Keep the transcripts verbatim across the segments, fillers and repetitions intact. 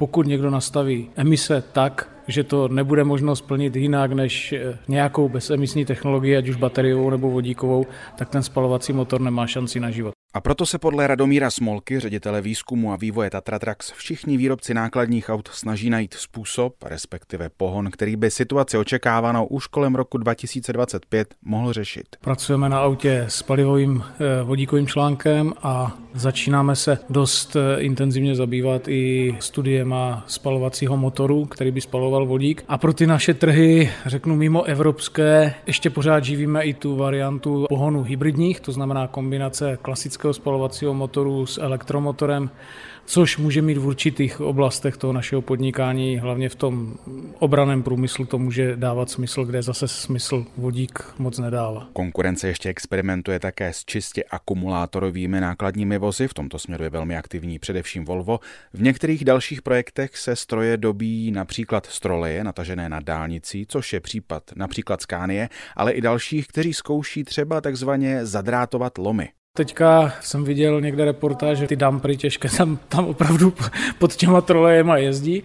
Pokud někdo nastaví emise tak, že to nebude možno splnit jinak než nějakou bezemisní technologii, ať už bateriovou nebo vodíkovou, tak ten spalovací motor nemá šanci na život. A proto se podle Radomíra Smolky, ředitele výzkumu a vývoje Tatratrax, všichni výrobci nákladních aut snaží najít způsob, respektive pohon, který by situaci očekávanou už kolem roku dva tisíce dvacet pět mohl řešit. Pracujeme na autě s palivovým vodíkovým článkem a začínáme se dost intenzivně zabývat i studiema spalovacího motoru, který by spaloval vodík. A pro ty naše trhy, řeknu mimo evropské, ještě pořád živíme i tu variantu pohonu hybridních, to znamená kombinace klasického spalovacího motoru s elektromotorem, což může mít v určitých oblastech toho našeho podnikání, hlavně v tom obranném průmyslu to může dávat smysl, kde zase smysl vodík moc nedává. Konkurence ještě experimentuje také s čistě akumulátorovými nákladními vozy, v tomto směru je velmi aktivní především Volvo. V některých dalších projektech se stroje dobíjí například stroleje natažené na dálnici, což je případ například Scanie, ale i dalších, kteří zkouší třeba takzvaně zadrátovat lomy. Teďka jsem viděl někde reportáž, že ty dumpry těžké tam, tam opravdu pod těma trolejema jezdí.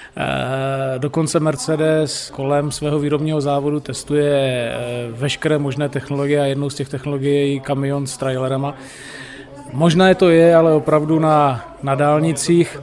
E, dokonce Mercedes kolem svého výrobního závodu testuje e, veškeré možné technologie a jednou z těch technologií je i kamion s trailerama. Možná to je, ale opravdu na, na dálnicích,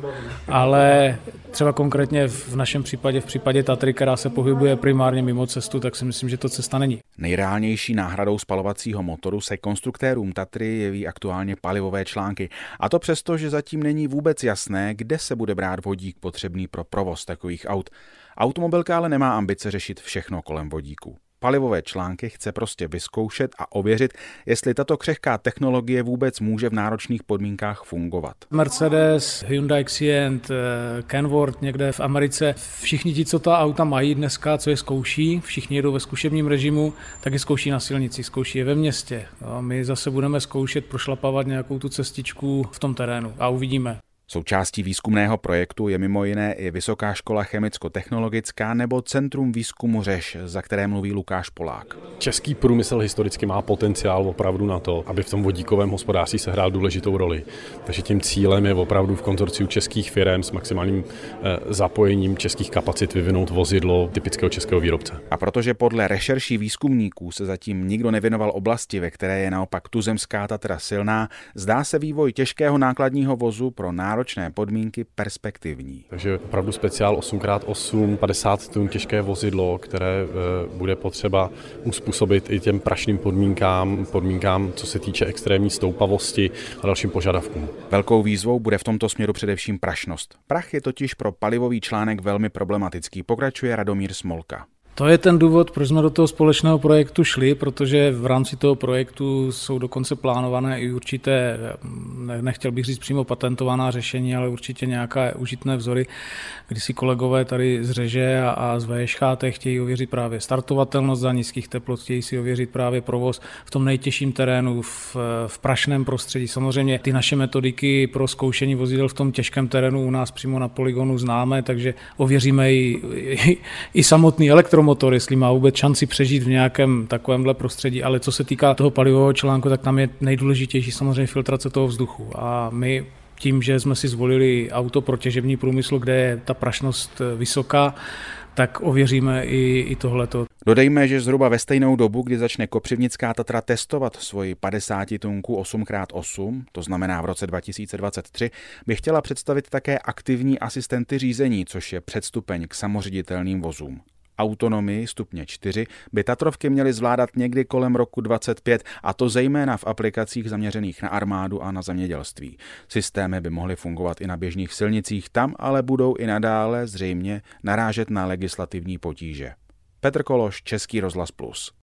ale třeba konkrétně v našem případě, v případě Tatry, která se pohybuje primárně mimo cestu, tak si myslím, že to cesta není. Nejreálnější náhradou spalovacího motoru se konstruktérům Tatry jeví aktuálně palivové články. A to přesto, že zatím není vůbec jasné, kde se bude brát vodík potřebný pro provoz takových aut. Automobilka ale nemá ambice řešit všechno kolem vodíku. Palivové články chce prostě vyzkoušet a ověřit, jestli tato křehká technologie vůbec může v náročných podmínkách fungovat. Mercedes, Hyundai Accent, Kenworth někde v Americe, všichni ti, co ta auta mají dneska, co je zkouší, všichni jedou ve zkušebním režimu, tak je zkouší na silnici, zkouší je ve městě. A my zase budeme zkoušet prošlapávat nějakou tu cestičku v tom terénu a uvidíme. Součástí výzkumného projektu je mimo jiné i Vysoká škola chemicko-technologická nebo Centrum výzkumu Řeš, za které mluví Lukáš Polák. Český průmysl historicky má potenciál opravdu na to, aby v tom vodíkovém hospodářství sehrál důležitou roli. Takže tím cílem je opravdu v konzorciu českých firem s maximálním zapojením českých kapacit vyvinout vozidlo typického českého výrobce. A protože podle rešerší výzkumníků se zatím nikdo nevěnoval oblasti, ve které je naopak tuzemská Tatra silná, zdá se vývoj těžkého nákladního vozu pro náročné podmínky perspektivní. Takže opravdu speciál osm krát osm, padesát tun těžké vozidlo, které bude potřeba uspůsobit i těm prašným podmínkám, podmínkám, co se týče extrémní stoupavosti a dalším požadavkům. Velkou výzvou bude v tomto směru především prašnost. Prach je totiž pro palivový článek velmi problematický, pokračuje Radomír Smolka. To je ten důvod, proč jsme do toho společného projektu šli, protože v rámci toho projektu jsou dokonce plánované i určité, nechtěl bych říct přímo patentovaná řešení, ale určitě nějaké užitné vzory, kdy si kolegové tady z Řeže a, a z V Š H T chtějí ověřit právě startovatelnost za nízkých teplot, chtějí si ověřit právě provoz v tom nejtěžším terénu, v, v prašném prostředí. Samozřejmě ty naše metodiky pro zkoušení vozidel v tom těžkém terénu u nás přímo na polygonu známe, takže ověříme i, i, i samotný elektromotor, motor, jestli má vůbec šanci přežít v nějakém takovémhle prostředí, ale co se týká toho palivového článku, tak tam je nejdůležitější samozřejmě filtrace toho vzduchu. A my tím, že jsme si zvolili auto pro těžební průmysl, kde je ta prašnost vysoká, tak ověříme i, i tohleto. Dodejme, že zhruba ve stejnou dobu, kdy začne kopřivnická Tatra testovat svoji padesátitunku osm krát osm, to znamená v roce dva tisíce dvacet tři, by chtěla představit také aktivní asistenty řízení, což je předstupeň k samoředitelným vozům. Autonomii stupně čtyři by Tatrovky měly zvládat někdy kolem roku dvacet pět, a to zejména v aplikacích zaměřených na armádu a na zemědělství. Systémy by mohly fungovat i na běžných silnicích, tam ale budou i nadále zřejmě narážet na legislativní potíže. Petr Kološ, Český rozhlas Plus.